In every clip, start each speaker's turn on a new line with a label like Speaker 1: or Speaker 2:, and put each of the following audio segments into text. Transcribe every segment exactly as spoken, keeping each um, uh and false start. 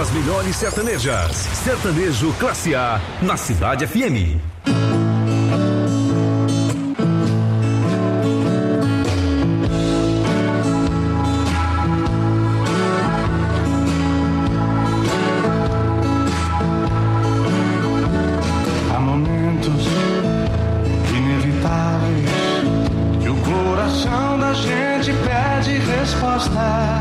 Speaker 1: das melhores sertanejas. Sertanejo Classe A, na Cidade F M.
Speaker 2: Há momentos inevitáveis que o coração da gente pede resposta.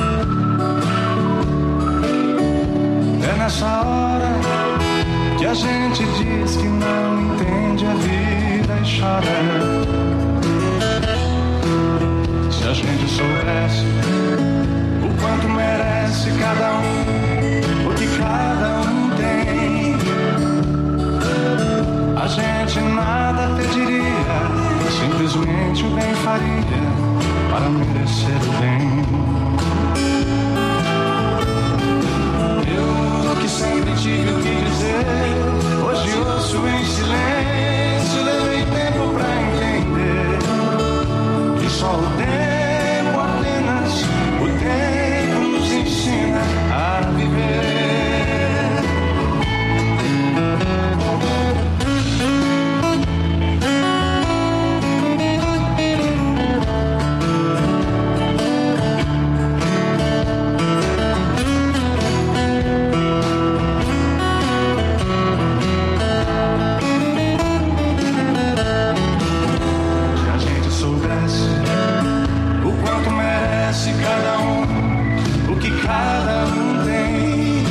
Speaker 2: É nessa hora que a gente diz que não entende a vida e chora. Se a gente soubesse o quanto merece cada um, o que cada um tem, a gente nada pediria, simplesmente o bem faria para merecer o bem. Que sempre tive o que dizer, hoje ouço em silêncio, levei tempo pra entender que só o tempo, apenas o tempo nos ensina a viver. Cada um, o que cada um tem,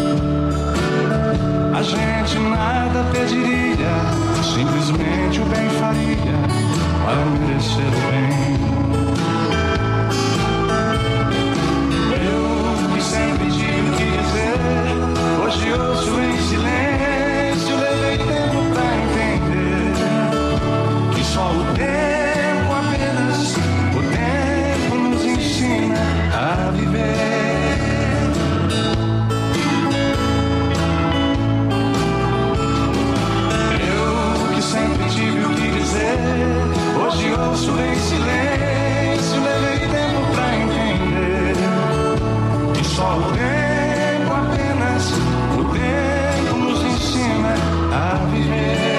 Speaker 2: a gente nada pediria, simplesmente o bem faria para merecer o bem. Eu que sempre tive o que dizer, hoje ouço em silêncio, levei tempo pra entender que só o tempo, apenas o tempo nos ensina a viver. Eu que sempre tive o que dizer, hoje ouço em silêncio, levei tempo pra entender que só o tempo, apenas o tempo nos ensina a viver.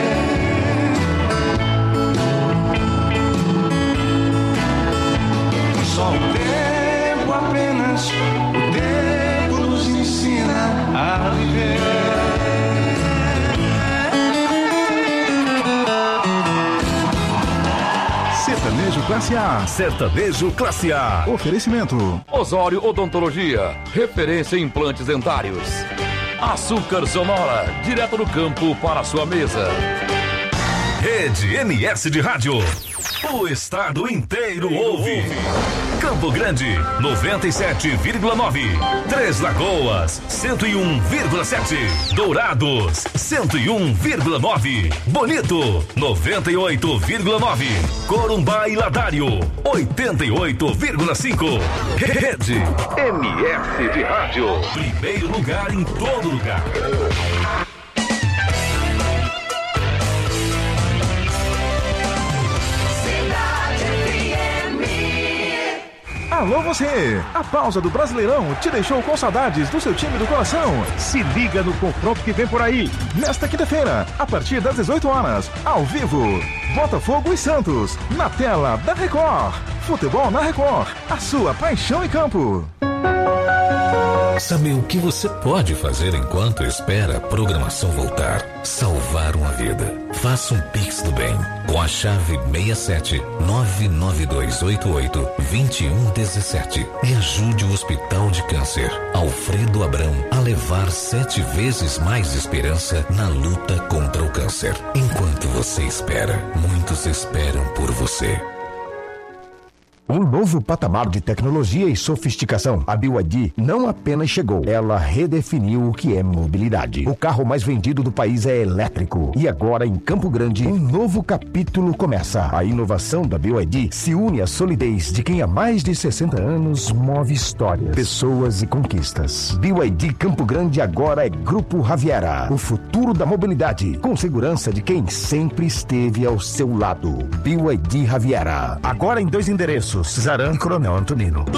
Speaker 2: Só o tempo, apenas o tempo nos ensina a viver.
Speaker 1: Sertanejo Classe A. Sertanejo Classe A.
Speaker 3: Oferecimento
Speaker 4: Osório Odontologia, referência em implantes dentários. Açúcar Sonora, direto do campo para a sua mesa.
Speaker 1: Rede M S de Rádio. O estado inteiro ouve. Campo Grande, noventa e sete vírgula nove. Três Lagoas, cento e um vírgula sete. Dourados, cento e um vírgula nove. Bonito, noventa e oito vírgula nove. Corumbá e Ladário, oitenta e oito vírgula cinco. Rede M S de Rádio. Primeiro lugar em todo lugar.
Speaker 3: Alô você! A pausa do Brasileirão te deixou com saudades do seu time do coração? Se liga no confronto que vem por aí. Nesta quinta-feira, a partir das dezoito horas, ao vivo, Botafogo e Santos, na tela da Record. Futebol na Record, a sua paixão em campo.
Speaker 5: Sabe o que você pode fazer enquanto espera a programação voltar? Salvar uma vida. Faça um Pix do bem com a chave seis sete nove nove dois oito oito dois um um sete e ajude o Hospital de Câncer Alfredo Abrão a levar sete vezes mais esperança na luta contra o câncer. Enquanto você espera, muitos esperam por você.
Speaker 6: Um novo patamar de tecnologia e sofisticação. A B Y D não apenas chegou, ela redefiniu o que é mobilidade. O carro mais vendido do país é elétrico. E agora, em Campo Grande, um novo capítulo começa. A inovação da B Y D se une à solidez de quem há mais de sessenta anos move histórias, pessoas e conquistas. B Y D Campo Grande agora é Grupo Raviera. O futuro da mobilidade, com segurança de quem sempre esteve ao seu lado. B Y D Raviera. Agora em dois endereços, Zaran e Coronel Antonino.
Speaker 4: Todo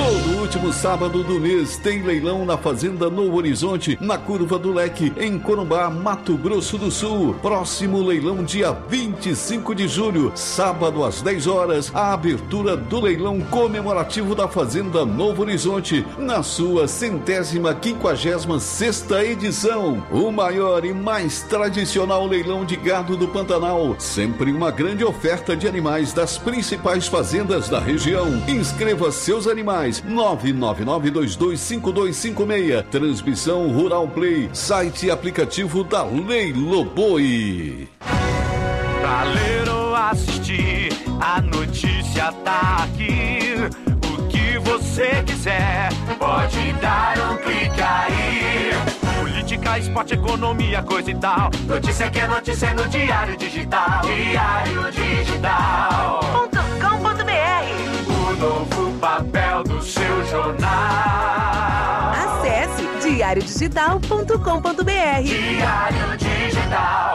Speaker 7: último sábado do mês tem leilão na Fazenda Novo Horizonte, na Curva do Leque, em Corumbá, Mato Grosso do Sul. Próximo leilão dia vinte e cinco de julho, sábado às dez horas, a abertura do leilão comemorativo da Fazenda Novo Horizonte, na sua centésima quinquagésima sexta edição. O maior e mais tradicional leilão de gado do Pantanal. Sempre uma grande oferta de animais das principais fazendas da região. Inscreva seus animais. nove nove nove dois dois cinco dois cinco seis. Transmissão Rural Play. Site e aplicativo da Leiloboi.
Speaker 8: Pra ler ou assistir, a notícia tá aqui. O que você quiser, pode dar um clique aí. Política, esporte, economia, coisa e tal. Notícia que é notícia no Diário Digital. Diário Digital ponto com ponto b r. O novo papel do seu jornal.
Speaker 9: Acesse diário digital ponto com ponto b r.
Speaker 8: Diário Digital.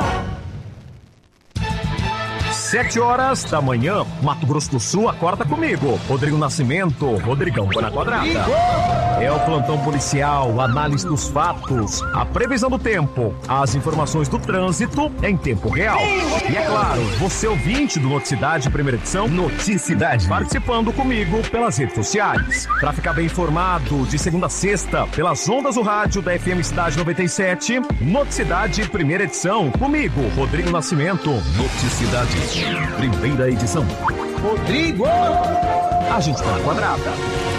Speaker 10: Sete horas da manhã, Mato Grosso do Sul, acorda comigo. Rodrigo Nascimento, Rodrigão na quadrada. É o plantão policial, análise dos fatos, a previsão do tempo, as informações do trânsito em tempo real. E é claro, você ouvinte do Noticidade, primeira edição, Noticidade, participando comigo pelas redes sociais. Para ficar bem informado, de segunda a sexta, pelas ondas do rádio da F M Cidade noventa e sete, Noticidade, primeira edição, comigo, Rodrigo Nascimento. Noticidade. Primeira edição. Rodrigo! A gente tá na quadrada.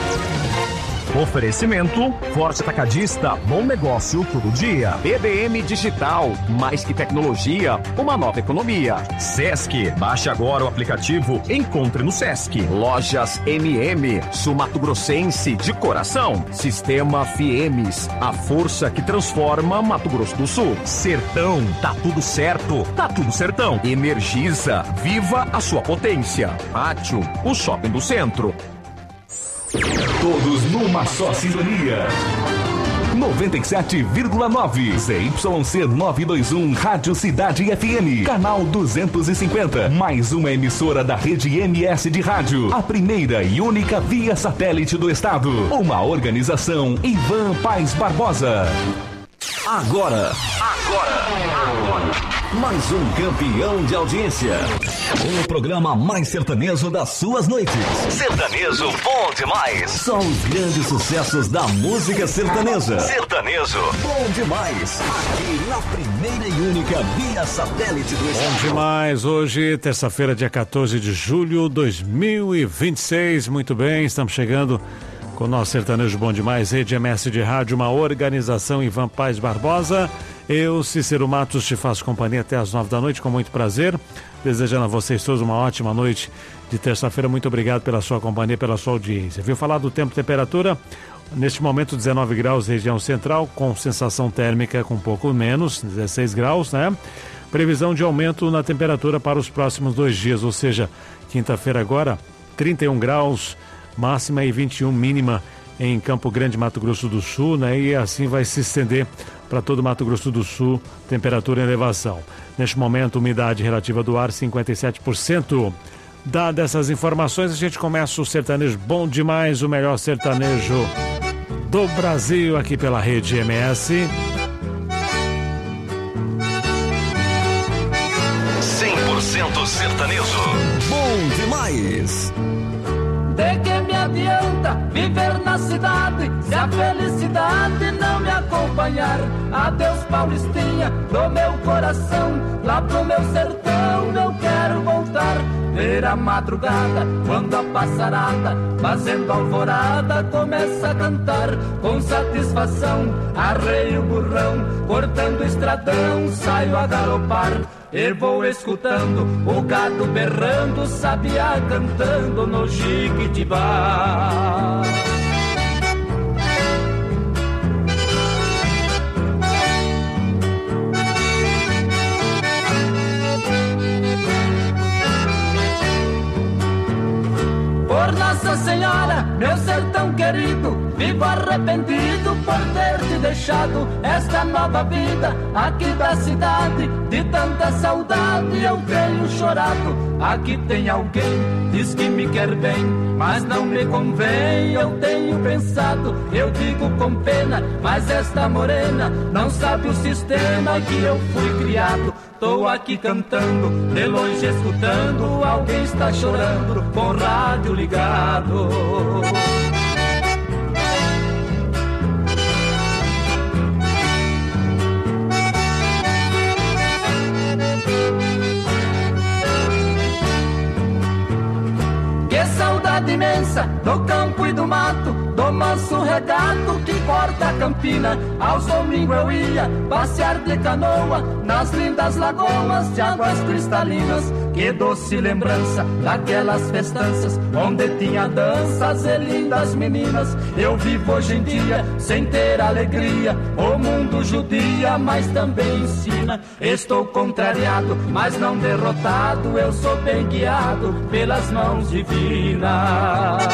Speaker 10: Oferecimento, Forte Atacadista, bom negócio todo dia. B B M Digital, mais que tecnologia, uma nova economia. Sesc, baixe agora o aplicativo, encontre no Sesc. Lojas M M, Sul Mato Grossense de coração. Sistema Fiemes, a força que transforma Mato Grosso do Sul. Sertão, tá tudo certo, tá tudo sertão. Energisa, viva a sua potência. Pátio, o shopping do centro.
Speaker 1: Todos numa só sintonia. noventa e sete vírgula nove Z Y C novecentos e vinte e um Rádio Cidade F M, canal duzentos e cinquenta, mais uma emissora da rede M S de rádio, a primeira e única via satélite do estado. Uma organização Ivan Paes Barbosa. Agora, agora, agora, mais um campeão de audiência. O programa mais sertanejo das suas noites. Sertanejo bom demais. São os grandes sucessos da música sertaneja. Sertanejo bom demais. Aqui na primeira e única via satélite do estado.
Speaker 11: Bom demais. Hoje, terça-feira, dia quatorze de julho de dois mil e vinte e seis. Muito bem, estamos chegando com o nosso Sertanejo Bom Demais, Rede M S de Rádio, uma organização Ivan Paes Barbosa. Eu, Cícero Matos, te faço companhia até às nove da noite, com muito prazer. Desejando a vocês todos uma ótima noite de terça-feira. Muito obrigado pela sua companhia, pela sua audiência. Viu falar do tempo e temperatura? Neste momento, dezenove graus, região central, com sensação térmica com um pouco menos, dezesseis graus, né? Previsão de aumento na temperatura para os próximos dois dias, ou seja, quinta-feira agora, trinta e um graus, máxima e vinte e um mínima em Campo Grande, Mato Grosso do Sul, né? E assim vai se estender para todo Mato Grosso do Sul, temperatura em elevação. Neste momento, umidade relativa do ar cinquenta e sete por cento. Dadas essas informações, a gente começa o sertanejo bom demais, o melhor sertanejo do Brasil, aqui pela Rede M S.
Speaker 1: cem por cento sertanejo. Bom demais.
Speaker 12: De que me adianta viver na cidade se a felicidade não me acompanhar? Adeus, Paulistinha, do meu coração, lá pro meu sertão eu quero voltar. Ver a madrugada, quando a passarada, fazendo alvorada, começa a cantar. Com satisfação, arreio o burrão, cortando o estradão, saio a galopar. E vou escutando o gado berrando, sabiá cantando no Jiquitibá. Por Nossa Senhora, meu sertão querido, vivo arrependido por ter te deixado esta nova vida aqui da cidade. De tanta saudade eu tenho chorado, aqui tem alguém, diz que me quer bem, mas não me convém. Eu tenho pensado, eu digo com pena, mas esta morena não sabe o sistema que eu fui criado. Tô aqui cantando, de longe escutando, alguém está chorando com o rádio ligado. Que saudade imensa do campo e do mato, do manso regato que corta a campina. Aos domingos eu ia passear de canoa nas lindas lagoas de águas cristalinas. Que doce lembrança daquelas festanças onde tinha danças e lindas meninas. Eu vivo hoje em dia sem ter alegria, o mundo judia, mas também ensina. Estou contrariado, mas não derrotado, eu sou bem guiado pelas mãos divinas.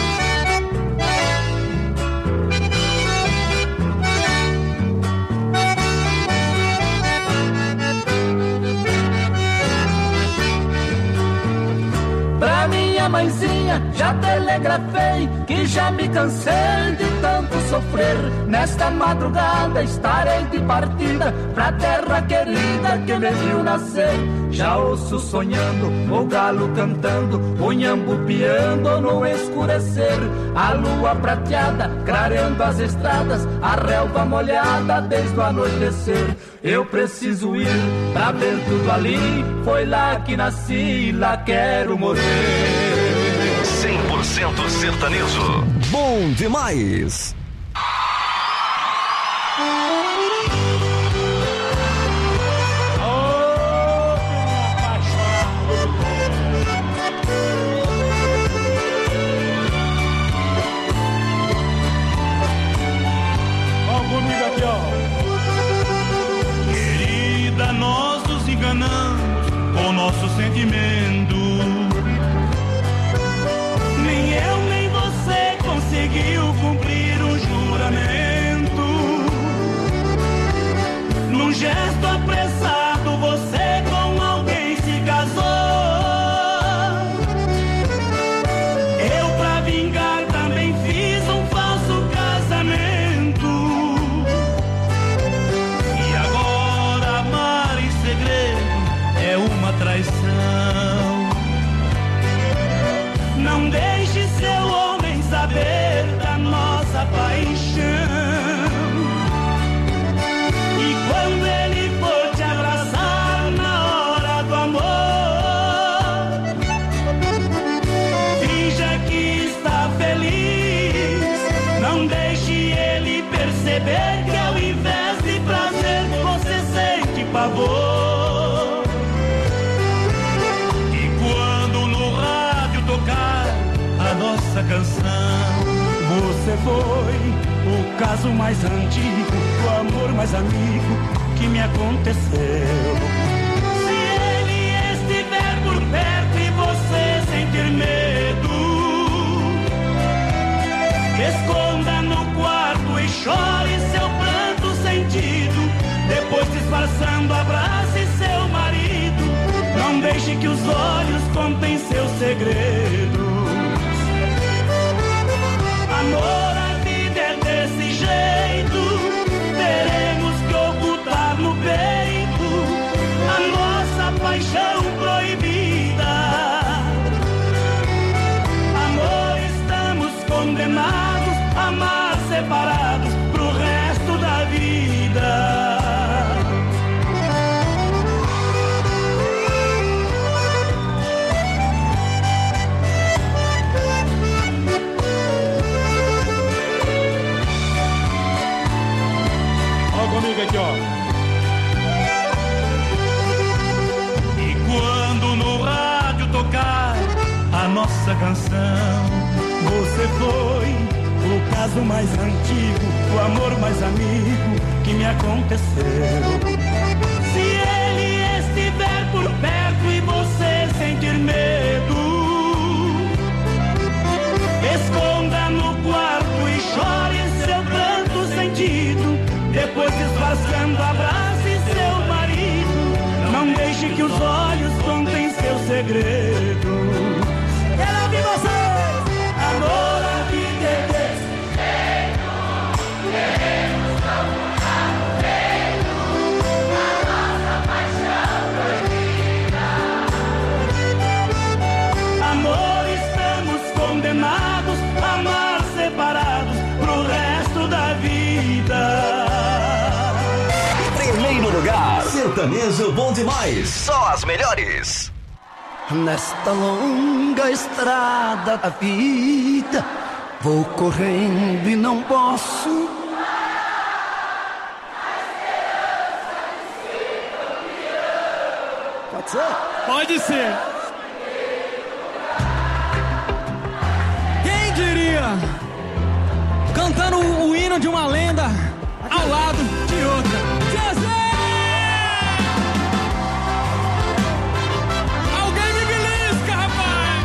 Speaker 12: Pra minha mãezinha já telegrafei que já me cansei de tanto sofrer. Nesta madrugada estarei de partida pra terra querida que me viu nascer. Já ouço sonhando, o galo cantando, o nhambu piando no escurecer. A lua prateada clareando as estradas, a relva molhada desde o anoitecer. Eu preciso ir pra ver tudo ali, foi lá que nasci, lá quero morrer.
Speaker 1: cem por cento sertanejo. Bom demais.
Speaker 2: Querida, nós nos enganamos com nosso sentimento. Nem eu nem você conseguiu cumprir um juramento. Num gesto apressado você com alguém se casou. Eu pra vingar também fiz um falso casamento. E agora amar em segredo é uma traição. Não deixe seu homem saber da nossa paixão. E quando ele for te abraçar na hora do amor, finja que está feliz. Não deixe ele perceber que ao invés de prazer você sente pavor. E quando no rádio tocar a nossa canção, você foi o caso mais antigo, o amor mais amigo que me aconteceu. Se ele estiver por perto e você sentir medo, esconda no quarto e chore seu pranto sentido. Depois disfarçando abrace seu marido. Não deixe que os olhos contem seus segredos. Amor, a vida é desse jeito. Teremos que ocultar no peito a nossa paixão proibida. Amor, estamos condenados a amar separados pro resto da vida. Comigo aqui, ó. E quando no rádio tocar a nossa canção, você foi o caso mais antigo, o amor mais amigo que me aconteceu. Se ele estiver por perto e você sentir medo, esconda no quarto e chore seu pranto sentido. Depois disfarçando abrace seu marido. Não deixe que os olhos contem seus segredos.
Speaker 13: segredo. Quero ouvir vocês. Amor, a vida é desse jeito. Queremos não mudar o peito. A nossa paixão proibida. Amor, estamos condenados a amar separados pro resto da vida.
Speaker 1: Primeiro lugar, Sertanejo Bom Demais. Só as melhores.
Speaker 13: Nesta longa estrada da vida, vou correndo e não posso. Pode ser?
Speaker 14: Pode ser. Quem diria? Cantando o hino de uma lenda ao lado de outra. Zezé! Alguém me belisca, rapaz!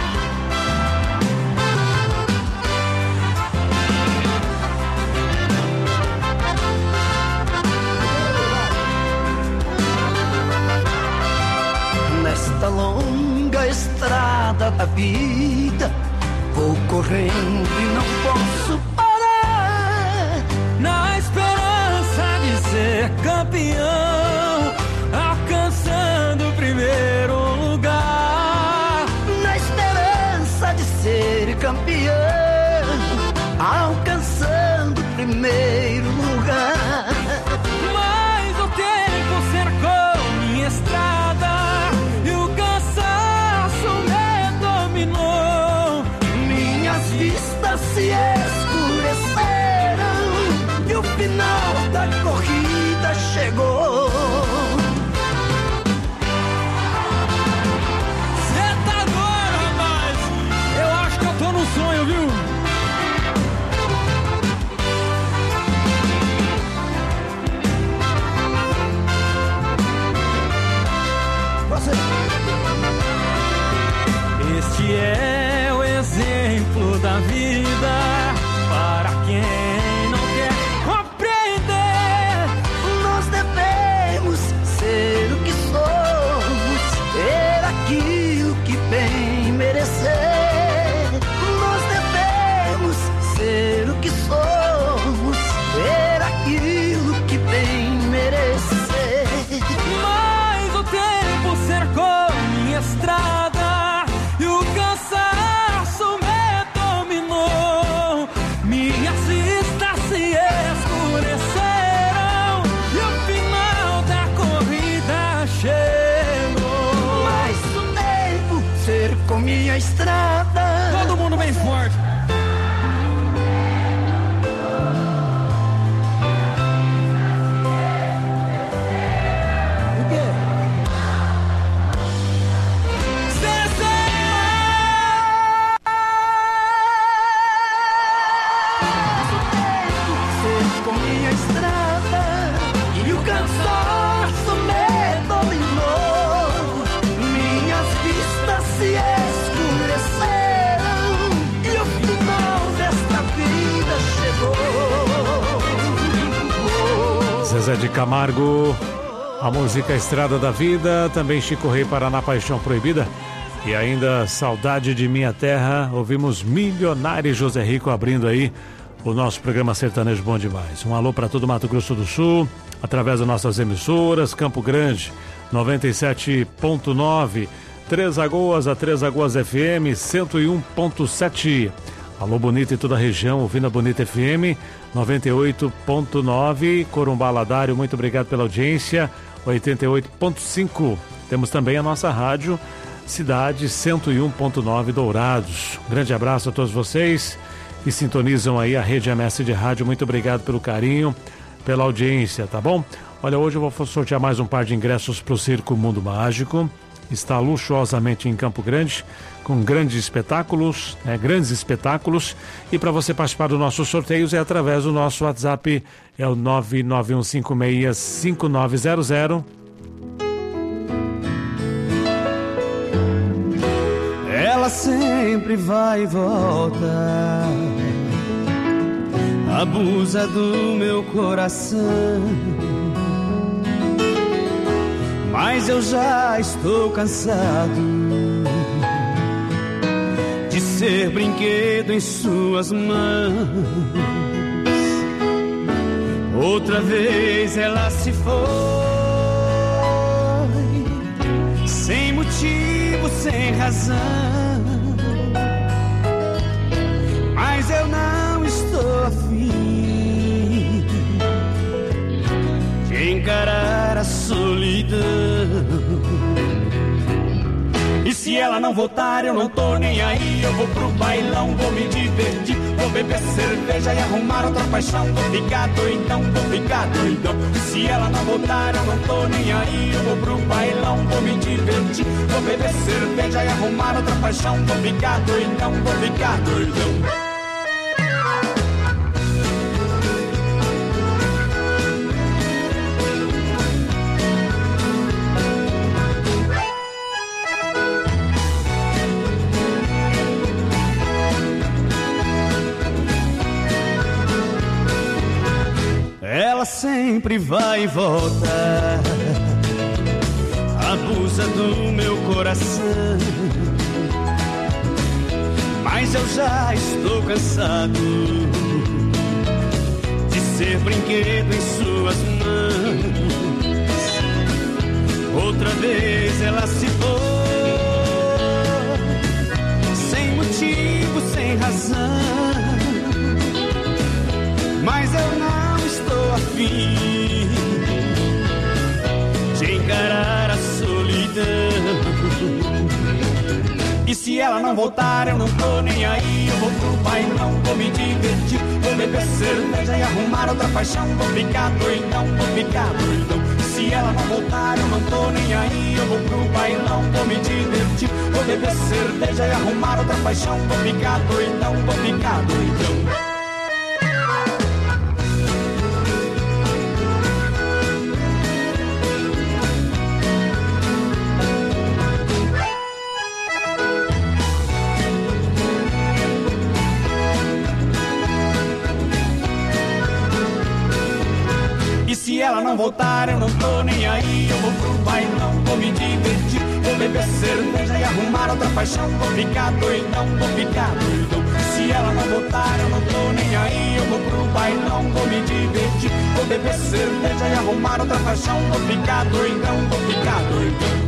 Speaker 13: Nesta longa estrada da vida, vou correndo e não posso parar.
Speaker 14: Na esperança de ser campeão, alcançando o primeiro lugar.
Speaker 13: Na esperança de ser campeão, alcançando o primeiro lugar.
Speaker 14: Mas o tempo cercou minha estrada e o cansaço me dominou.
Speaker 13: Minhas vistas se escureceram e o final da corrida chegou.
Speaker 14: Cê tá doido, rapaz? Eu acho que eu tô num sonho, viu?
Speaker 13: Você.
Speaker 14: Este é o exemplo da vida para quem não quer compreender.
Speaker 13: Nós devemos ser o que somos, ter aquilo que bem merecer. Nós devemos ser o que somos, ter aquilo que bem merecer.
Speaker 14: Mas o tempo cercou minha estrada e o cansaço me dominou. Minhas vistas se escureceram e o final da corrida chegou.
Speaker 13: Mas o tempo cercou minha estrada.
Speaker 14: Todo mundo bem forte.
Speaker 13: Cercou minha estrada e o cansaço me dominou. Minhas vistas se escureceram e o final desta vida chegou.
Speaker 11: Zezé de Camargo, a música Estrada da Vida, também Chico Rei, Paraná, Paixão Proibida. E ainda Saudade de Minha Terra, ouvimos Milionário e José Rico abrindo aí o nosso programa Sertanejo Bom Demais. Um alô para todo Mato Grosso do Sul, através das nossas emissoras, Campo Grande, noventa e sete ponto nove, Três Lagoas, a Três Lagoas F M, cento e um ponto sete. Alô Bonita e toda a região, ouvindo a Bonita F M, noventa e oito ponto nove, Corumbá Ladário, muito obrigado pela audiência, oitenta e oito ponto cinco. Temos também a nossa rádio Cidade cento e um ponto nove Dourados. Um grande abraço a todos vocês que sintonizam aí a Rede M S de Rádio. Muito obrigado pelo carinho, pela audiência, tá bom? Olha, hoje eu vou sortear mais um par de ingressos para o Circo Mundo Mágico. Está luxuosamente em Campo Grande, com grandes espetáculos, né, grandes espetáculos. E para você participar dos nossos sorteios é através do nosso WhatsApp, é o nove nove um cinco seis cinco nove zero zero.
Speaker 13: Ela sempre vai e volta, abusa do meu coração, mas eu já estou cansado
Speaker 15: de ser brinquedo em suas mãos. Outra vez ela se foi, sem motivo, sem razão. Mas eu não estou afim de encarar a solidão. E se ela não voltar, eu não tô nem aí. Eu vou pro bailão, vou me divertir, vou beber cerveja e arrumar outra paixão. Vou ficar doidão, vou ficar doidão. E se ela não voltar, eu não tô nem aí. Eu vou pro bailão, vou me divertir, vou beber cerveja e arrumar outra paixão. Vou ficar doidão, vou ficar doidão. Ela sempre vai e volta, abusa do meu coração. Mas eu já estou cansado de ser brinquedo em suas mãos. Outra vez ela se foi, sem motivo, sem razão. Mas eu não estou afim de encarar a solidão. E se ela não voltar, eu não tô nem aí. Eu vou pro bailão, vou me divertir, vou beber cerveja e arrumar outra paixão. Vou ficar doidão, vou ficar doidão. E se ela não voltar, eu não tô nem aí. Eu vou pro bailão, vou me divertir, vou beber cerveja e arrumar outra paixão. Vou ficar doidão, vou ficar doidão. Se ela não voltar, eu não tô nem aí. Eu vou pro bailão, vou me divertir, vou beber cerveja e arrumar outra paixão. Vou ficar doidão, vou ficar doidão. Se ela não voltar, eu não tô nem aí. Eu vou pro bailão, vou me divertir, vou beber cerveja e arrumar outra paixão. Vou ficar doidão, vou ficar doidão.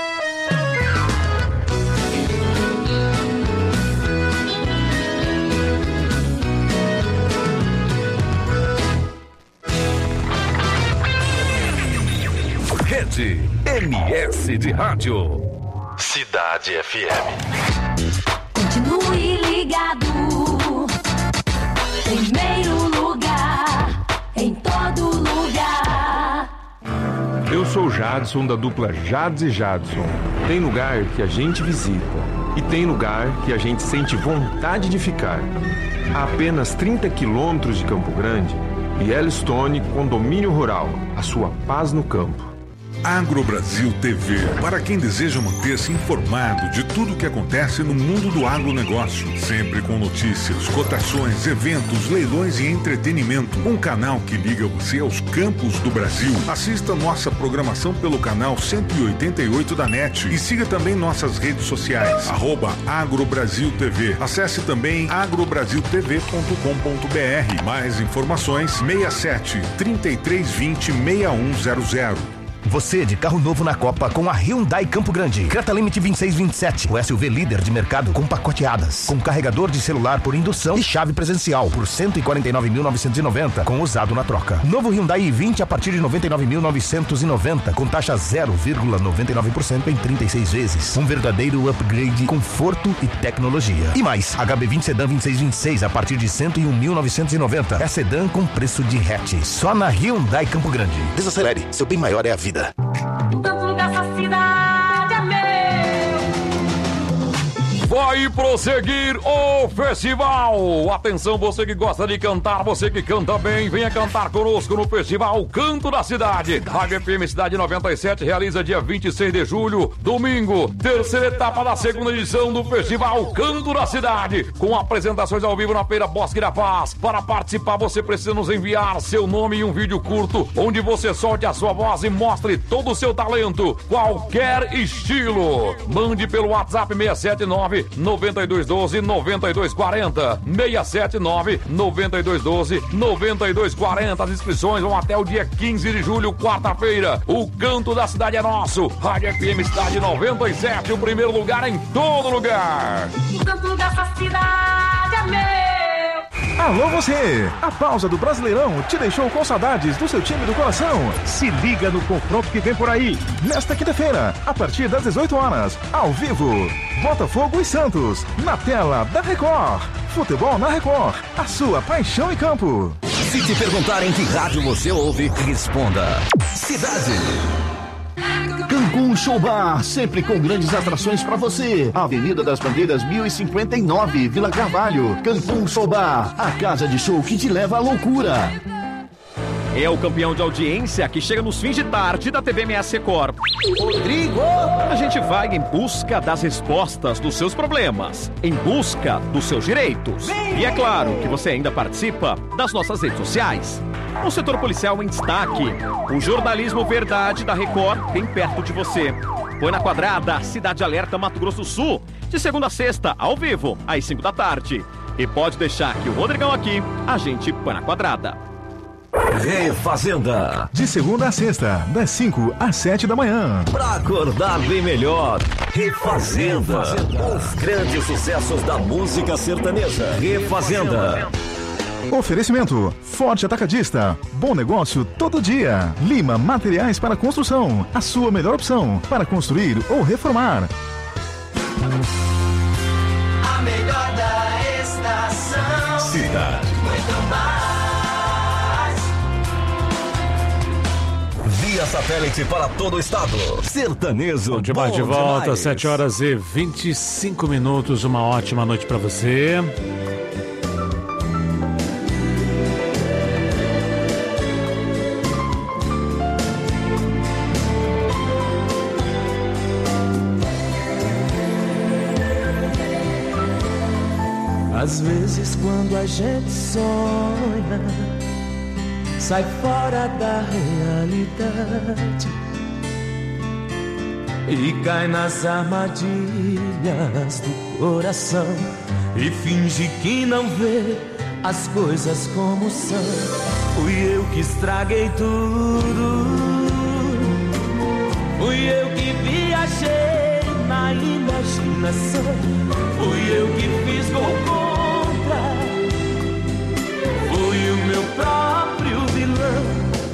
Speaker 1: Rede M S de Rádio.
Speaker 16: Cidade F M.
Speaker 17: Continue ligado. Primeiro lugar, em todo lugar.
Speaker 18: Eu sou o Jadson, da dupla Jads e Jadson. Tem lugar que a gente visita e tem lugar que a gente sente vontade de ficar. A apenas trinta quilômetros de Campo Grande, Yellowstone Condomínio Rural, a sua paz no campo.
Speaker 19: AgroBrasil T V, para quem deseja manter-se informado de tudo o que acontece no mundo do agronegócio, sempre com notícias, cotações, eventos, leilões e entretenimento. Um canal que liga você aos campos do Brasil. Assista nossa programação pelo canal cento e oitenta e oito da NET e siga também nossas redes sociais, arroba AgroBrasil T V. Acesse também agrobrasil t v ponto com ponto b r. Mais informações, seis sete, trinta e três vinte, seis um zero zero.
Speaker 6: Você de carro novo na Copa com a Hyundai Campo Grande. Creta Limite vinte e seis vinte e sete. O S U V líder de mercado com pacoteadas. Com carregador de celular por indução e chave presencial por cento e quarenta e nove mil novecentos e noventa com usado na troca. Novo Hyundai i vinte a partir de noventa e nove mil novecentos e noventa com taxa zero vírgula noventa e nove por cento em trinta e seis vezes. Um verdadeiro upgrade, conforto e tecnologia. E mais, H B vinte Sedan vinte e seis vinte e seis a partir de cento e um mil novecentos e noventa. É sedã com preço de hatch. Só na Hyundai Campo Grande. Desacelere, seu bem maior é a vida.
Speaker 17: Tanto dessa cidade é meu.
Speaker 4: Vai prosseguir o festival. Atenção, você que gosta de cantar, você que canta bem, venha cantar conosco no festival Canto da Cidade. Rádio F M Cidade noventa e sete realiza dia vinte e seis de julho, domingo, terceira etapa da segunda edição do festival Canto da Cidade, com apresentações ao vivo na Feira Bosque da Paz. Para participar, você precisa nos enviar seu nome e um vídeo curto, onde você solte a sua voz e mostre todo o seu talento, qualquer estilo. Mande pelo WhatsApp seis sete nove, nove, nove dois um dois, nove dois quatro zero. seis sete nove, nove dois um dois, nove dois quatro zero. As inscrições vão até o dia quinze de julho, quarta-feira. O canto da cidade é nosso. Rádio F M Cidade noventa e sete, o primeiro lugar em todo lugar.
Speaker 17: O canto dessa cidade é meu.
Speaker 3: Alô você! A pausa do Brasileirão te deixou com saudades do seu time do coração? Se liga no confronto que vem por aí. Nesta quinta-feira, a partir das dezoito horas, ao vivo, Botafogo e Santos, na tela da Record. Futebol na Record, a sua paixão em campo.
Speaker 1: Se te perguntarem que rádio você ouve, responda Cidade.
Speaker 20: Cancún Show Bar, sempre com grandes atrações para você. Avenida das Bandeiras mil e cinquenta e nove, Vila Carvalho. Cancún Show Bar, a casa de show que te leva à loucura.
Speaker 10: É o campeão de audiência que chega nos fins de tarde da T V M S Record.
Speaker 20: Rodrigo!
Speaker 10: A gente vai em busca das respostas dos seus problemas, em busca dos seus direitos. E é claro que você ainda participa das nossas redes sociais. O setor policial em destaque. O jornalismo verdade da Record bem perto de você. Põe na quadrada, Cidade Alerta, Mato Grosso do Sul. De segunda a sexta, ao vivo, às cinco da tarde. E pode deixar que o Rodrigão aqui, a gente põe na quadrada.
Speaker 1: Refazenda.
Speaker 3: De segunda a sexta, das cinco às sete da manhã.
Speaker 1: Pra acordar bem melhor. Refazenda. Os grandes sucessos da música sertaneja. Refazenda.
Speaker 3: Oferecimento: Forte Atacadista. Bom negócio todo dia. Lima Materiais para Construção. A sua melhor opção para construir ou reformar.
Speaker 13: A melhor da estação.
Speaker 1: Cidade.
Speaker 13: Muito mais.
Speaker 1: Via satélite para todo o estado. Sertanejo.
Speaker 11: Bom demais,
Speaker 1: bom
Speaker 11: de volta,
Speaker 1: demais.
Speaker 11: sete horas e vinte e cinco minutos. Uma ótima noite para você.
Speaker 12: Às vezes quando a gente sonha, sai fora da realidade e cai nas armadilhas do coração e finge que não vê as coisas como são. Fui eu que estraguei tudo, fui eu que viajei na imaginação, fui eu que fiz gol contra, fui o meu próprio vilão.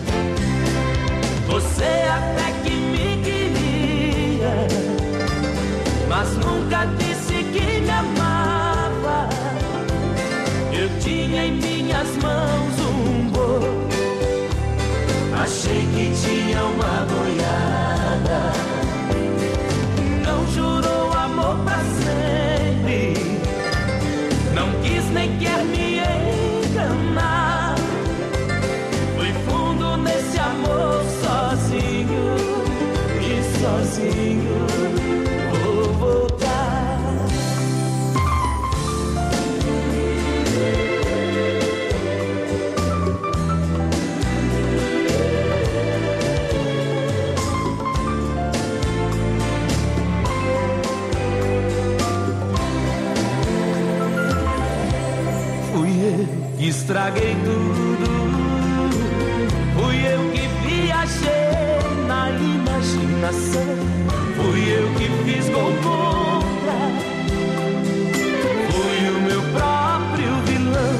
Speaker 12: Você até que me queria, mas nunca disse que me amava. Eu tinha em minhas mãos um boi, achei que tinha uma boiada. Não jurou amor pra sempre, não quis nem quer me enganar. Fui fundo nesse amor sozinho, e sozinho vou voltar. Estraguei tudo, fui eu que viajei na imaginação, fui eu que fiz gol contra, fui o meu próprio vilão.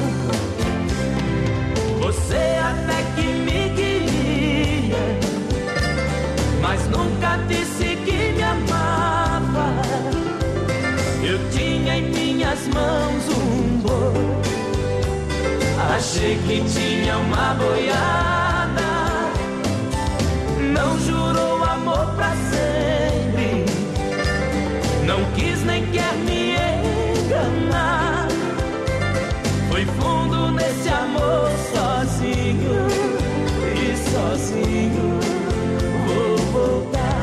Speaker 12: Você até que me queria, mas nunca disse que me amava. Eu tinha em minhas mãos um boi, achei que tinha uma boiada. Não jurou amor pra sempre, não quis nem quer me enganar. Foi fundo nesse amor sozinho, e sozinho vou voltar.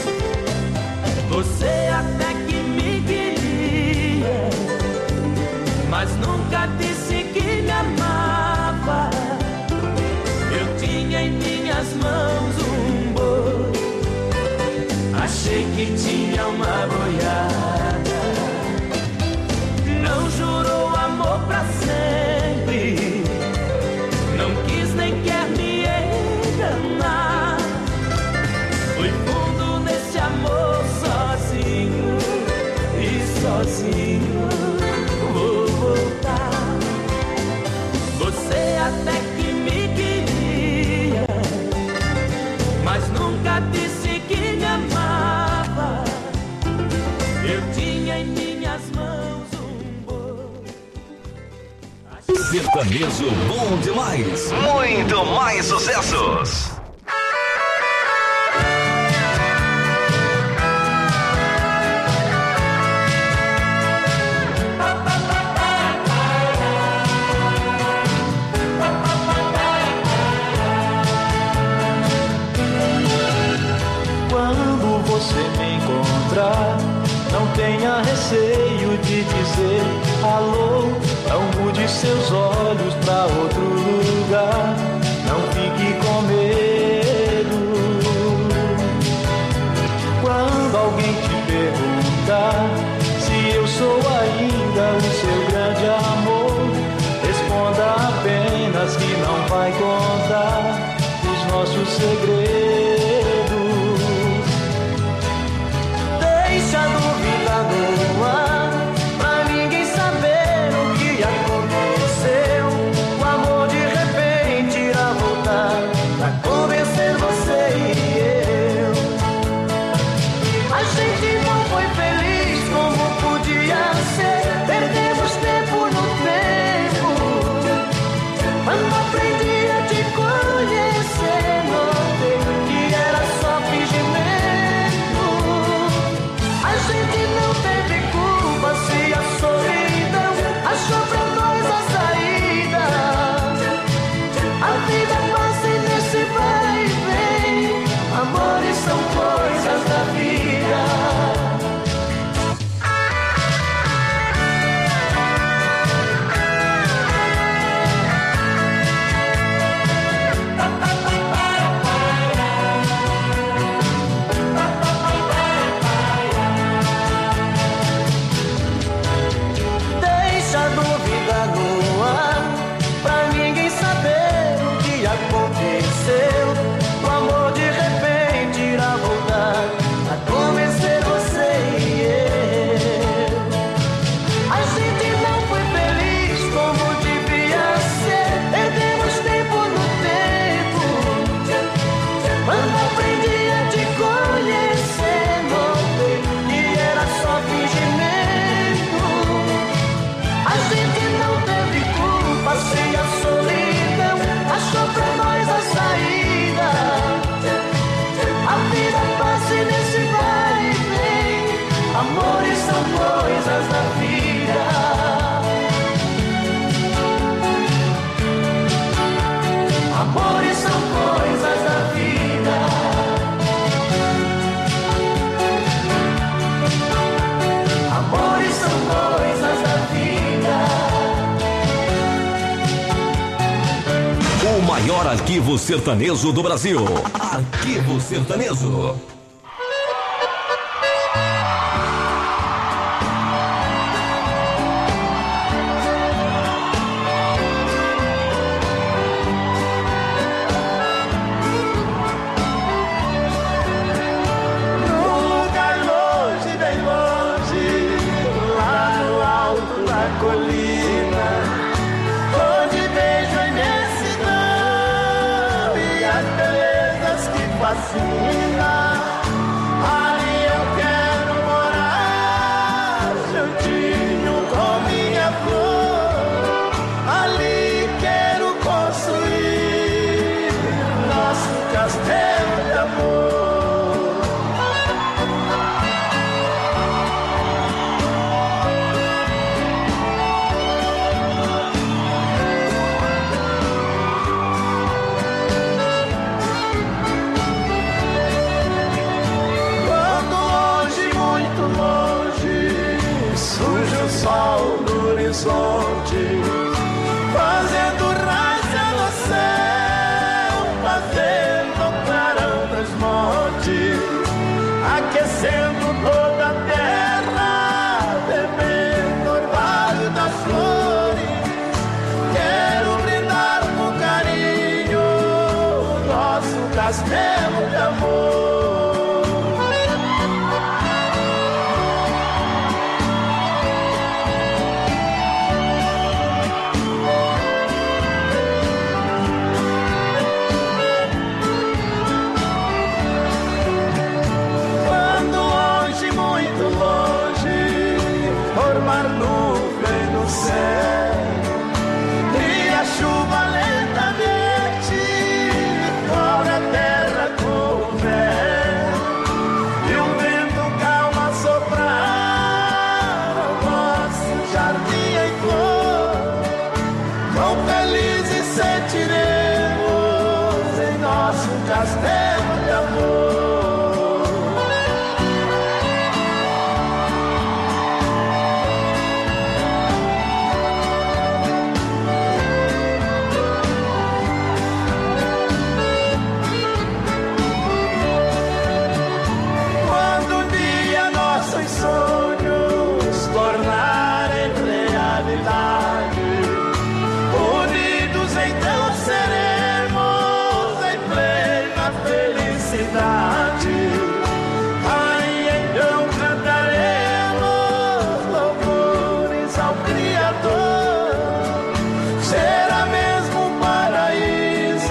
Speaker 12: Você até que me queria, mas nunca disse que me amava. Eu tinha em minhas mãos um boi, achei que tinha uma boiada. jurou amor pra sempre, não quis nem quer me enganar. Fui fundo nesse amor sozinho, e sozinho vou voltar. Você até que me queria, mas nunca disse que me amava. Eu tinha em minhas mãos um boi.
Speaker 1: Sertanejo bom demais. Muito mais sucessos.
Speaker 2: Quando você me encontrar, não tenha receio de dizer alô. Não mude seus olhos pra outro lugar, não fique com medo. Quando alguém te perguntar se eu sou ainda o seu grande amor, responda apenas que não vai contar os nossos segredos. Deixa a dúvida no ar, pra ninguém saber o que aconteceu. O amor de repente irá voltar pra convencer você e eu. A gente não foi feliz como podia ser, perdemos tempo no tempo. Quando aprendi a te conhecer, notei que era só fingimento. A gente não teve culpa se a solidão achou pra nós a saída. A vida passa e nesse vai e vem, amores são coisas da vida. Deixa a dúvida no ar, pra ninguém saber o que aconteceu. O amor de repente irá voltar a convencer você e eu. A gente não foi feliz como devia ser, perdemos tempo no tempo. Quando aprendi a te conhecer, notei que era só fingimento. A gente não teve culpa se a solidão achou pra nós a saída. A vida passa e nesse vai e vem, amores são coisas da vida. Amores são coisas da vida. Amores são coisas da vida.
Speaker 1: O maior arquivo sertanejo do Brasil. Arquivo Sertanejo.
Speaker 2: Num lugar longe, bem longe, lá no alto da colina, onde vejo a imensidão e as belezas que fascinam. Ali eu quero morar, juntinho com minha flor. Ali quero construir nosso castelo de amor. Quando longe, muito longe, surge o sol no horizonte, fazendo raça no céu, fazendo clarão dos montes, aquecendo toda a terra, bebendo orvalho das
Speaker 13: sentiremos em nosso castelo de amor. Quando um dia nossos sonhos tornarem realidade, unidos então seremos em plena felicidade. Aí então cantaremos louvores ao Criador. Será mesmo um paraíso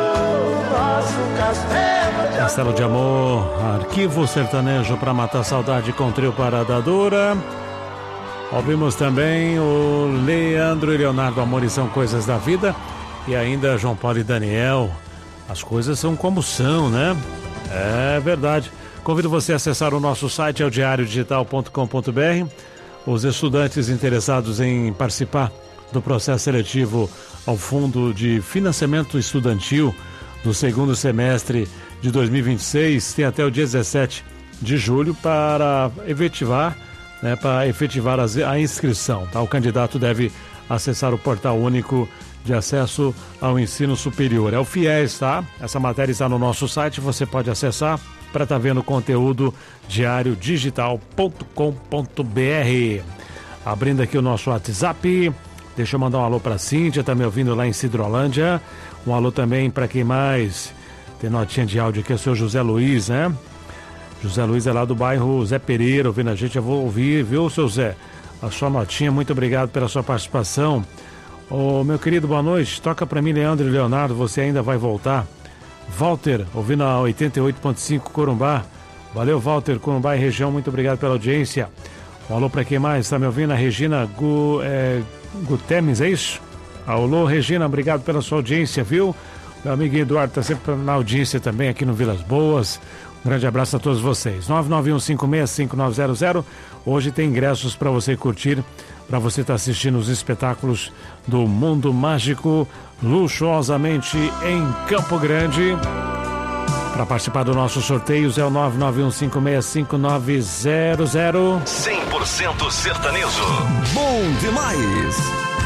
Speaker 13: nosso castelo de
Speaker 11: Castelo de Amor, arquivo sertanejo para matar saudade com trio Parada Dura. Ouvimos também o Leandro e Leonardo, Amor e São Coisas da Vida. E ainda João Paulo e Daniel, as coisas são como são, né? É verdade. Convido você a acessar o nosso site, é o diário digital ponto com ponto b r. Os estudantes interessados em participar do processo seletivo ao Fundo de Financiamento Estudantil do segundo semestre de dois mil e vinte e seis têm até o dia dezessete de julho para efetivar Né, para efetivar as, a inscrição. Tá? O candidato deve acessar o portal único de acesso ao ensino superior. É o FIES, tá? Essa matéria está no nosso site, você pode acessar para estar tá vendo o conteúdo diário digital ponto com ponto b r. Abrindo aqui o nosso WhatsApp, deixa eu mandar um alô para a Cíntia, tá me ouvindo lá em Cidrolândia. Um alô também para quem mais tem notinha de áudio aqui, é o seu José Luiz, né? José Luiz é lá do bairro Zé Pereira, ouvindo a gente. Eu vou ouvir, viu, seu Zé? A sua notinha, muito obrigado pela sua participação. Ô, meu querido, boa noite. Toca pra mim, Leandro e Leonardo, você ainda vai voltar. Walter, ouvindo a oitenta e oito ponto cinco Corumbá. Valeu, Walter, Corumbá e região, muito obrigado pela audiência. Um alô pra quem mais? Tá me ouvindo? A Regina Gu, é, Gutemes, é isso? Alô, Regina, obrigado pela sua audiência, viu? Meu amigo Eduardo tá sempre na audiência também aqui no Vilas Boas. Um grande abraço a todos vocês. nove nove um cinco seis cinco nove zero zero. Hoje tem ingressos para você curtir, para você estar tá assistindo os espetáculos do Mundo Mágico, luxuosamente em Campo Grande. Para participar do nosso sorteio é o nove nove um cinco seis cinco nove zero zero.
Speaker 1: cem por cento sertanejo.
Speaker 16: Bom demais.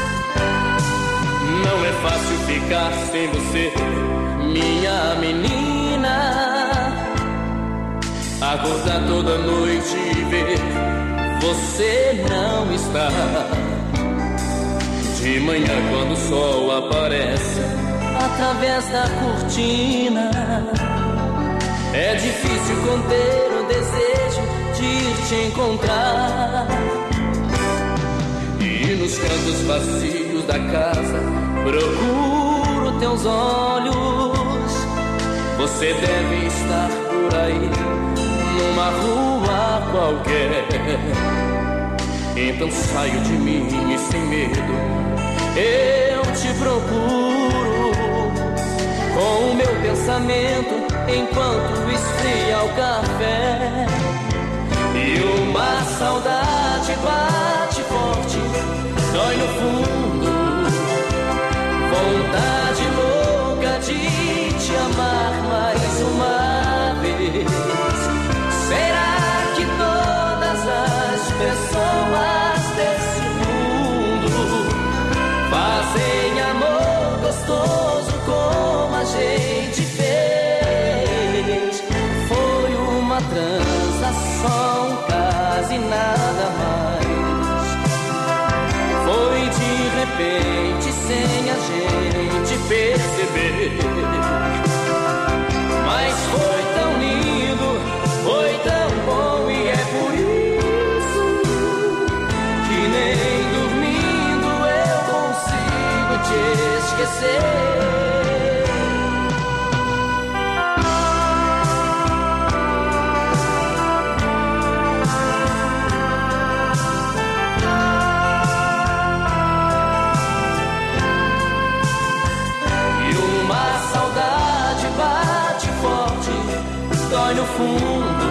Speaker 12: Não é fácil ficar sem você, minha menina. Acordar toda noite e ver você não está. De manhã quando o sol aparece através da cortina, é difícil conter o desejo de te encontrar. E nos cantos vazios da casa procuro teus olhos. Você deve estar por aí, numa rua qualquer. Então saio de mim e sem medo eu te procuro, com o meu pensamento enquanto esfria o café. E uma saudade bate forte, dói no fundo, vontade louca de te amar mais uma vez. Será que todas as pessoas desse mundo fazem amor gostoso como a gente fez? Foi uma transação, quase nada mais. Foi de repente, sem a gente perceber. Mas foi tão lindo, foi tão bom, e é por isso que nem dormindo eu consigo te esquecer. E uma saudade bate forte, dói no fundo,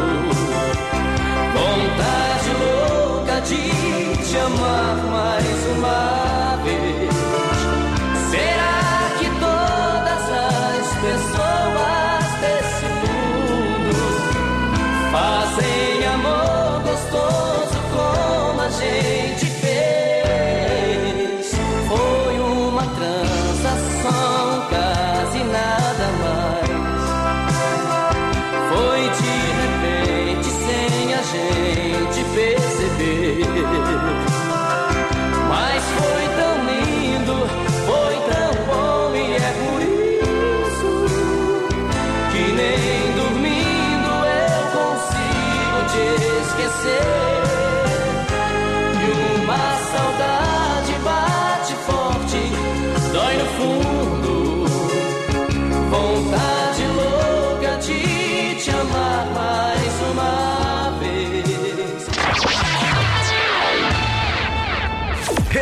Speaker 12: vontade louca de te amar mais uma vez. Será que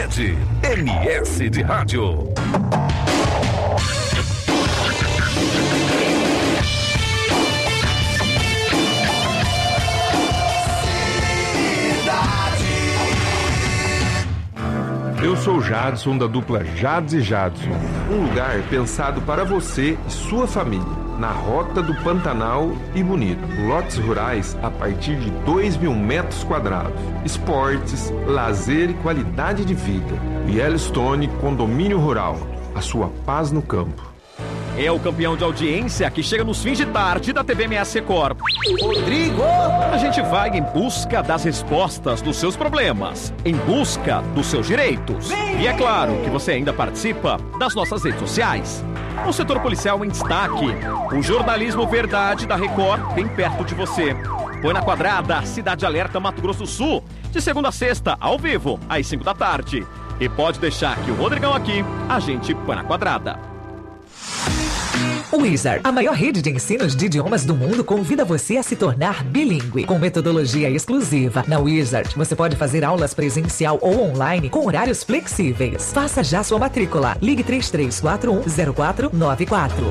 Speaker 1: Rede M S de Rádio.
Speaker 18: Eu sou Jadson, da dupla Jades e Jadson. Um lugar pensado para você e sua família, na Rota do Pantanal e Bonito. Lotes rurais a partir de dois mil metros quadrados. Esportes, lazer e qualidade de vida. Yellowstone Condomínio Rural. A sua paz no campo.
Speaker 10: É o campeão de audiência que chega nos fins de tarde da T V M S Record. Rodrigo! A gente vai em busca das respostas dos seus problemas, em busca dos seus direitos. E é claro que você ainda participa das nossas redes sociais. O setor policial em destaque, o jornalismo verdade da Record bem perto de você. Põe na Quadrada, Cidade Alerta, Mato Grosso do Sul, de segunda a sexta, ao vivo, às cinco da tarde. E pode deixar que o Rodrigão aqui, a gente põe na Quadrada.
Speaker 21: Wizard, a maior rede de ensinos de idiomas do mundo, convida você a se tornar bilíngue. Com metodologia exclusiva, na Wizard, você pode fazer aulas presencial ou online com horários flexíveis. Faça já sua matrícula. Ligue três três quatro um zero quatro nove quatro.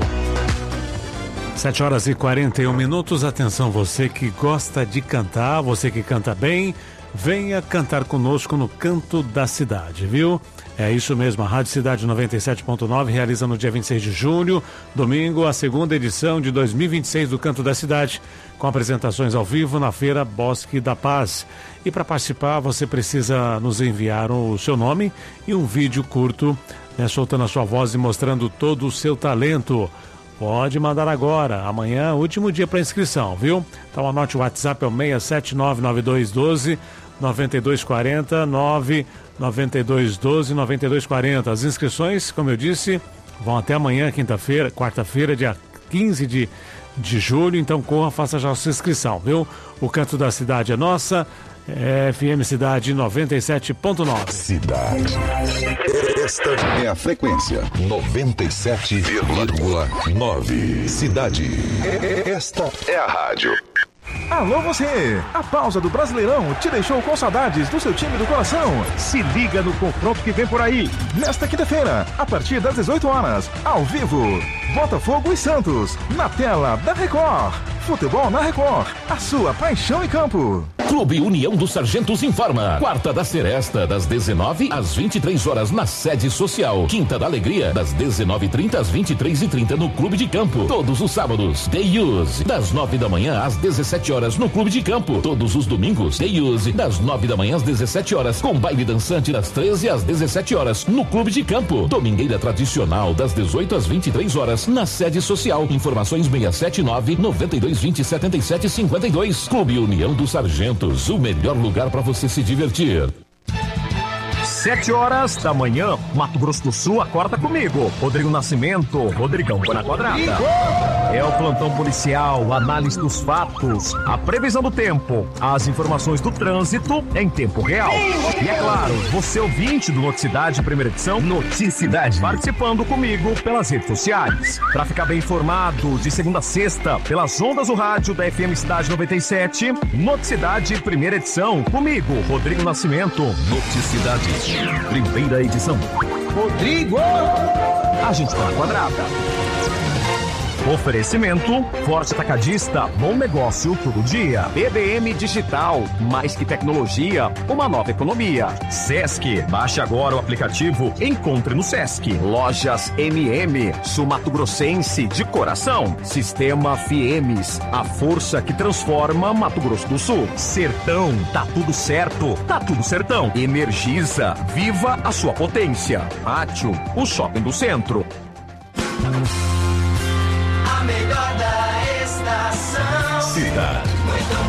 Speaker 11: sete horas e quarenta e um minutos. Atenção, você que gosta de cantar, você que canta bem, venha cantar conosco no Canto da Cidade, viu? É isso mesmo, a Rádio Cidade noventa e sete ponto nove realiza no dia vinte e seis de julho, domingo, a segunda edição de dois mil e vinte e seis do Canto da Cidade, com apresentações ao vivo na Feira Bosque da Paz. E para participar, você precisa nos enviar o seu nome e um vídeo curto, né, soltando a sua voz e mostrando todo o seu talento. Pode mandar agora, amanhã, último dia para inscrição, viu? Então anote o WhatsApp, é o seis sete nove nove dois um dois nove dois quatro zero, nove nove dois um dois nove dois quatro zero. As inscrições, como eu disse, vão até amanhã, quinta-feira, quarta-feira, dia quinze de, de julho, então corra, faça já a sua inscrição, viu? O Canto da Cidade é nossa, é F M Cidade noventa e sete ponto nove.
Speaker 22: Cidade. Esta é a frequência noventa e sete vírgula nove. Cidade. Esta é a rádio.
Speaker 3: Alô você! A pausa do Brasileirão te deixou com saudades do seu time do coração? Se liga no confronto que vem por aí. Nesta quinta-feira, a partir das dezoito horas, ao vivo, Botafogo e Santos, na tela da Record. Futebol na Record, a sua paixão em campo.
Speaker 23: Clube União dos Sargentos informa. Quarta da Seresta, das dezenove às vinte e três horas na sede social. Quinta da Alegria, das dezenove e trinta às vinte e três e trinta no Clube de Campo. Todos os sábados, Day Use, das nove da manhã às dezessete horas no Clube de Campo. Todos os domingos, Day Use, das nove da manhã às dezessete horas, com baile dançante das treze às dezessete horas no Clube de Campo. Domingueira tradicional, das dezoito às vinte e três horas na sede social. Informações seis sete nove nove dois dois zero sete sete cinco dois. Clube União dos Sargentos, o melhor lugar para você se divertir.
Speaker 10: Sete horas da manhã, Mato Grosso do Sul, acorda comigo. Rodrigo Nascimento, Rodrigão na Quadrada. É o plantão policial, análise dos fatos, a previsão do tempo, as informações do trânsito em tempo real. E é claro, você ouvinte do Noticidade, primeira edição, Noticidade, participando comigo pelas redes sociais. Para ficar bem informado, de segunda a sexta, pelas ondas do rádio da F M Cidade noventa e sete, Noticidade, primeira edição, comigo, Rodrigo Nascimento. Noticidade. Primeira edição. Rodrigo! A gente tá na Quadrada. Oferecimento, Forte Atacadista, bom negócio todo dia. B B M Digital, mais que tecnologia, uma nova economia. Sesc, baixe agora o aplicativo, encontre no Sesc. Lojas M M, Sul Mato Grossense de coração. Sistema Fiemes, a força que transforma Mato Grosso do Sul. Sertão, tá tudo certo, tá tudo sertão. Energisa, viva a sua potência. Pátio, o shopping do centro.
Speaker 13: A melhor da estação.
Speaker 22: Cidade.
Speaker 13: Muito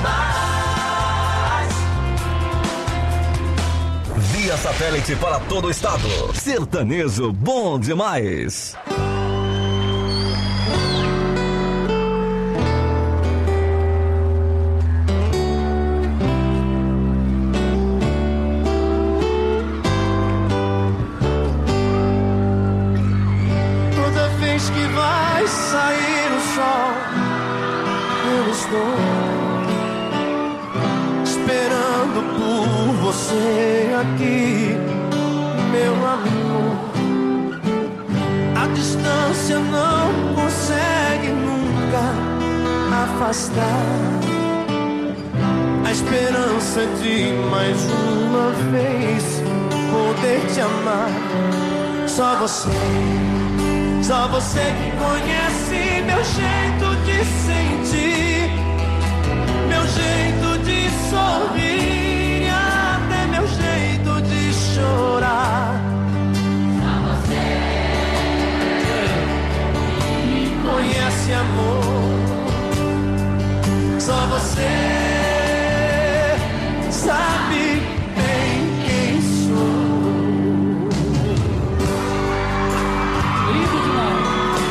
Speaker 13: mais.
Speaker 22: Via satélite para todo o estado. Sertanejo bom demais.
Speaker 13: Toda vez que vai sair o sol, eu estou esperando por você aqui. meu amor. A distância não consegue nunca afastar a esperança de mais uma vez poder te amar. Só você, só você que conhece meu jeito de sentir, meu jeito de sorrir, até meu jeito de chorar. Só você me conhece, amor. Só você sabe bem quem sou. Lindo demais.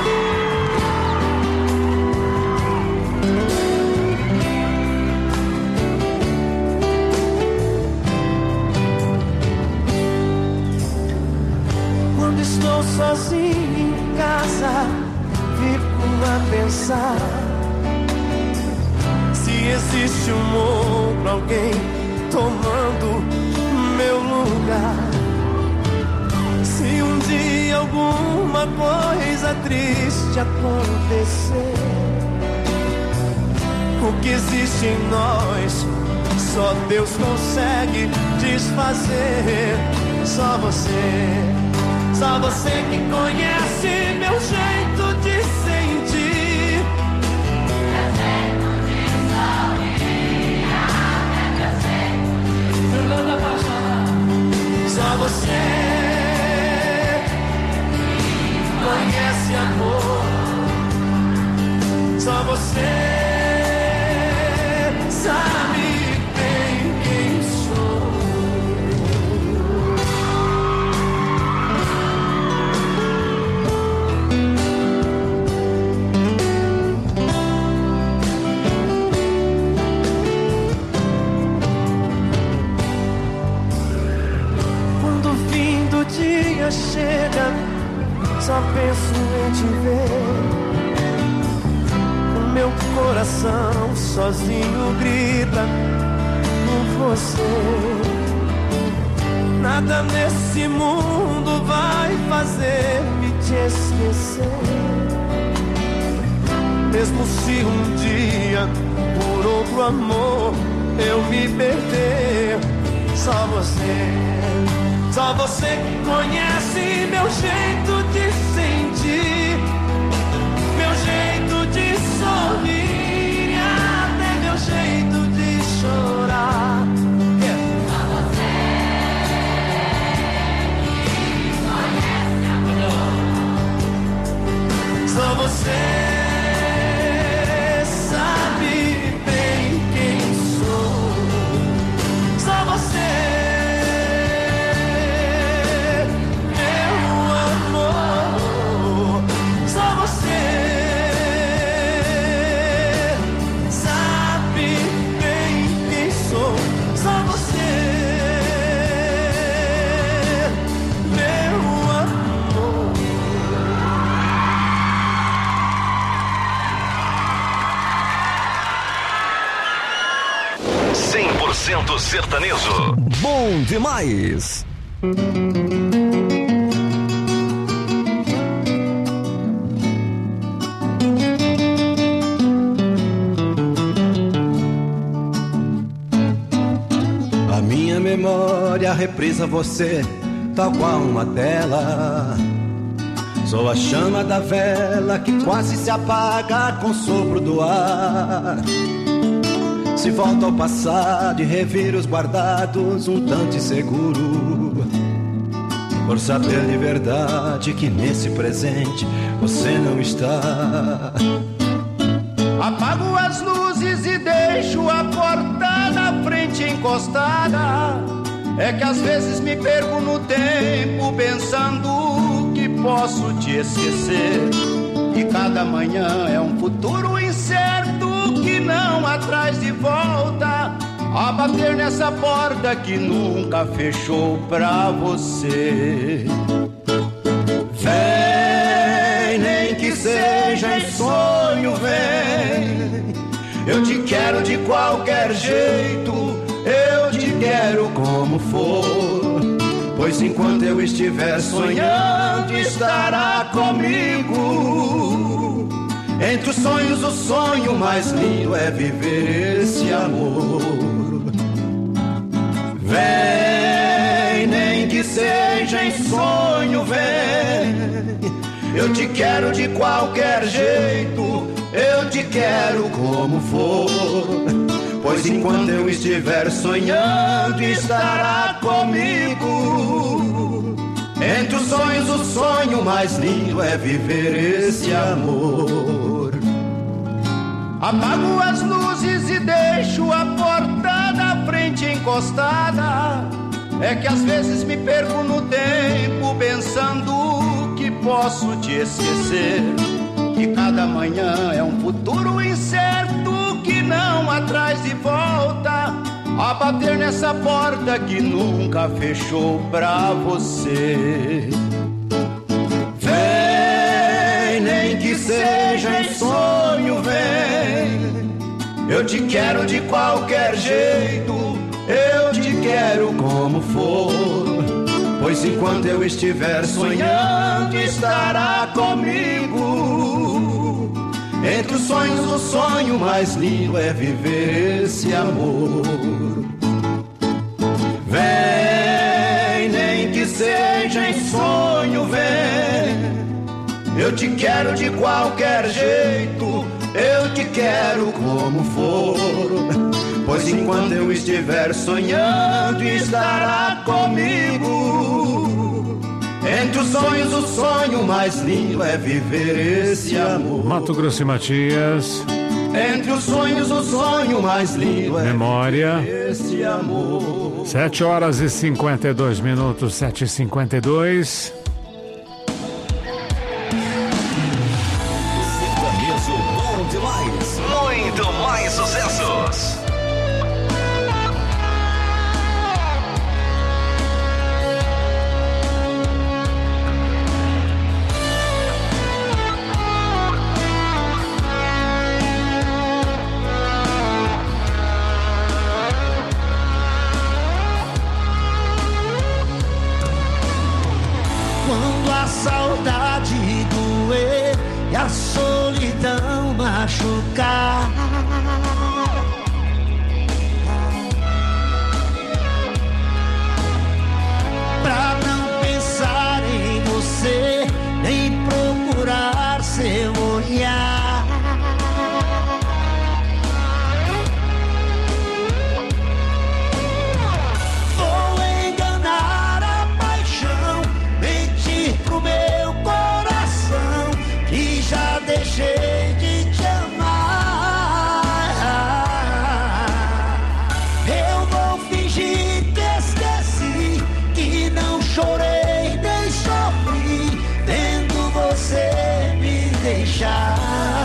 Speaker 13: Quando estou sozinho em casa, fico a pensar se existe um outro alguém tomando meu lugar. Se um dia alguma coisa triste acontecer, o que existe em nós só Deus consegue desfazer. Só você, só você que conhece meu jeito de sentir, meu jeito de sorrir, meu jeito de apaixonar. Só você conhece amor. Só você sabe bem quem sou. Quando o fim do dia chega, só penso em te ver. O meu coração sozinho grita por você. Nada nesse mundo vai fazer-me te esquecer. Mesmo se um dia por outro amor eu me perder. Só você, só você que conhece meu jeito de sentir, meu jeito de sorrir, até meu jeito de chorar. Yeah. Só você que conhece amor. Só você sabe bem quem sou. Só você.
Speaker 22: cem por cento sertanejo. Bom demais.
Speaker 13: A minha memória reprisa você, tal qual uma tela. Sou a chama da vela que quase se apaga com o sopro do ar. Se volta ao passado e revira os guardados um tanto inseguro, por saber de verdade que nesse presente você não está. Apago as luzes e deixo a porta na frente encostada. É que às vezes me perco no tempo pensando que posso te esquecer. E cada manhã é um futuro incerto que não atrás de volta, a bater nessa porta que nunca fechou pra você. Vem, nem que seja em sonho, vem. Eu te quero de qualquer jeito, eu te quero como for. Pois Pois enquanto eu estiver sonhando, estará comigo. Entre os sonhos, o sonho mais lindo é viver esse amor. Vem, nem que seja em sonho, vem. Eu te quero de qualquer jeito, eu te quero como for. Pois enquanto eu estiver sonhando, estará comigo. Entre os sonhos, o sonho mais lindo é viver esse amor. Apago as luzes e deixo a porta da frente encostada. É que às vezes me perco no tempo pensando que posso te esquecer. Que cada manhã é um futuro incerto que não atrás de volta. A bater nessa porta que nunca fechou pra você. Vem, nem que seja em sonho, vem. Eu te quero de qualquer jeito, eu te quero como for. Pois enquanto eu estiver sonhando, estará comigo. Entre os sonhos, o sonho mais lindo é viver esse amor. Vem, nem que seja em sonho, vem. Eu te quero de qualquer jeito, eu te quero como for. Pois enquanto eu estiver sonhando, estará comigo. Entre os sonhos, o sonho mais lindo é viver esse amor.
Speaker 11: Mato Grosso e Matias.
Speaker 13: Entre os sonhos, o sonho mais lindo é
Speaker 11: Memória.
Speaker 13: viver esse amor.
Speaker 11: Sete horas e cinquenta e dois minutos, sete e cinquenta e dois.
Speaker 16: Sertanejo bom demais. Muito mais sucessos.
Speaker 5: Saudade doer e a solidão machucar. Pra não pensar em você, nem procurar seu olhar. Vou enganar a paixão, mentir pro meu coração, que já deixei de te amar. Eu vou fingir que esqueci, que não chorei nem sofri, vendo você me deixar.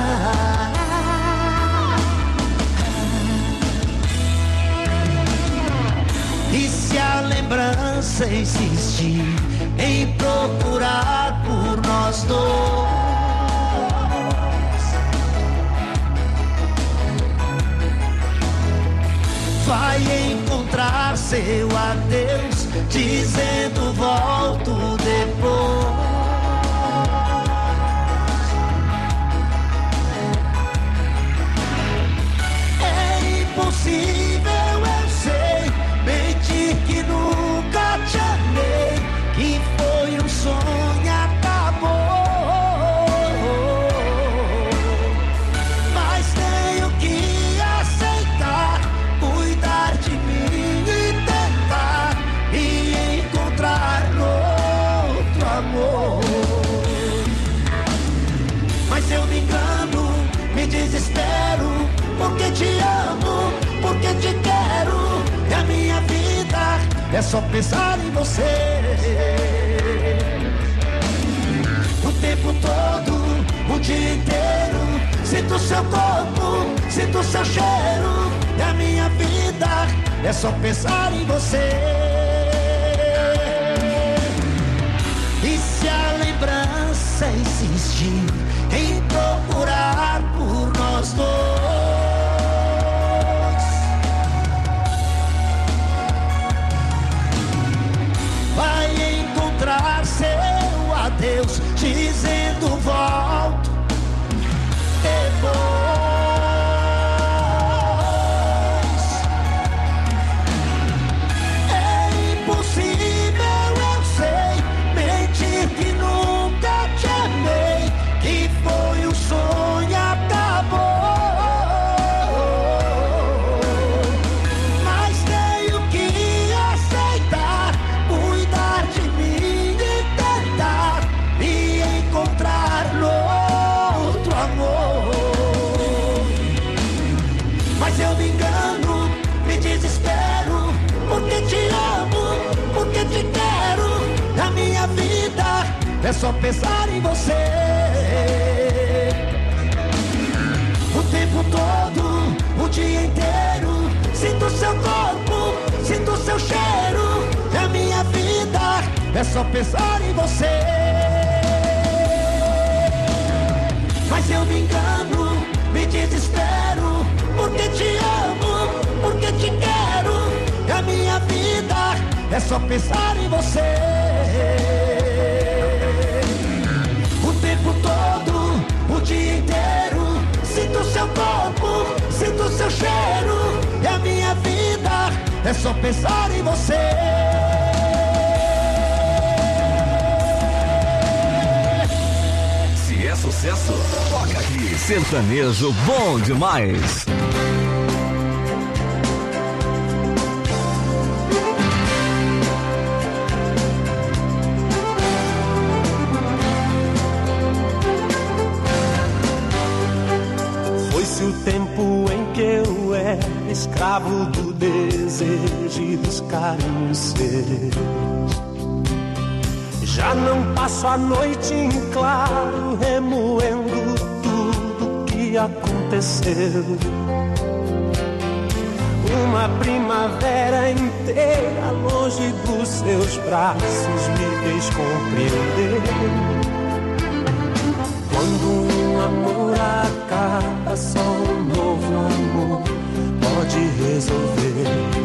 Speaker 5: E se a lembrança insistir em procurar por nós dois, vai encontrar seu adeus, dizendo volto depois. É impossível, eu sei, mentir que nunca te amei, que foi um sonho, acabou. Mas tenho que aceitar, cuidar de mim e tentar me encontrar outro amor. Mas eu me engano, me desespero, porque te amo, porque te quero. E a minha vida é só pensar em você. O tempo todo, o dia inteiro, sinto seu corpo, sinto seu cheiro. E a minha vida é só pensar em você. E se a lembrança insistir em procurar por nós dois, vai é só pensar em você. O tempo todo, o dia inteiro, sinto seu corpo, sinto seu cheiro. É a minha vida, é só pensar em você. Mas eu me engano, me desespero, porque te amo, porque te quero. É a minha vida, é só pensar em você. O tempo todo, o dia inteiro, sinto seu corpo, sinto seu cheiro. É a minha vida, é só pensar em você.
Speaker 16: Se é sucesso, toca aqui. Sertanejo bom demais.
Speaker 7: Foi-se o tempo em que eu era escravo do desejo e dos carinhos seus. Já não passo a noite em claro, remoendo tudo que aconteceu. Uma primavera inteira longe dos seus braços me fez compreender. Quando um amor acaba, só um novo amor pode resolver.